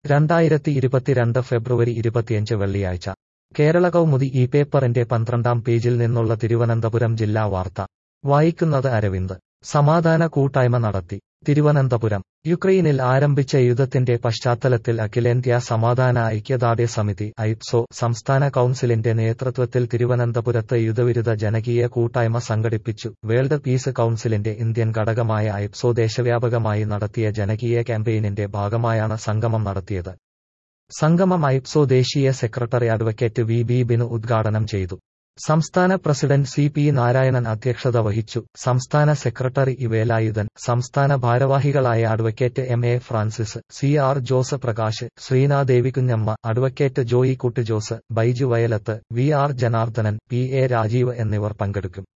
2022 ഫെബ്രുവരി 25 വെള്ളിയാഴ്ച കേരള കൗമുദി ഈ പേപ്പറിന്റെ 12-ാം പേജിൽ നിന്നുള്ള തിരുവനന്തപുരം ജില്ലാ വാർത്ത വായിക്കുന്നത് അരവിന്ദ്. സമാധാന കൂട്ടായ്മ നടത്തി. തിരുവനന്തപുരം. യുക്രൈനിൽ ആരംഭിച്ച യുദ്ധത്തിന്റെ പശ്ചാത്തലത്തിൽ അഖിലേന്ത്യാ സമാധാന ഐക്യദാർഢ്യ സമിതി ഐപ്സോ സംസ്ഥാന കൗൺസിലിന്റെ നേതൃത്വത്തിൽ തിരുവനന്തപുരത്ത് യുദ്ധവിരുദ്ധ ജനകീയ കൂട്ടായ്മ സംഘടിപ്പിച്ചു. വേൾഡ് പീസ് കൗൺസിലിന്റെ ഇന്ത്യൻ ഘടകമായ ഐപ്സോ ദേശവ്യാപകമായി നടത്തിയ ജനകീയ ക്യാമ്പയിനിന്റെ ഭാഗമായാണ് സംഗമം നടത്തിയത്. സംഗമം ഐപ്സോ ദേശീയ സെക്രട്ടറി അഡ്വക്കേറ്റ് വി ബി ബിനു ഉദ്ഘാടനം ചെയ്തു. സംസ്ഥാന പ്രസിഡന്റ് സി പി നാരായണൻ അധ്യക്ഷത വഹിച്ചു. സംസ്ഥാന സെക്രട്ടറി ഇ വേലായുധൻ, സംസ്ഥാന ഭാരവാഹികളായ advocate M A Francis, C R Jose Prakash, Sreenadevikunjamma, advocate Joy Kuttyjose, Baiju Vayalath, V R Janardhanan, P A Rajeev എന്നിവർ പങ്കെടുക്കും.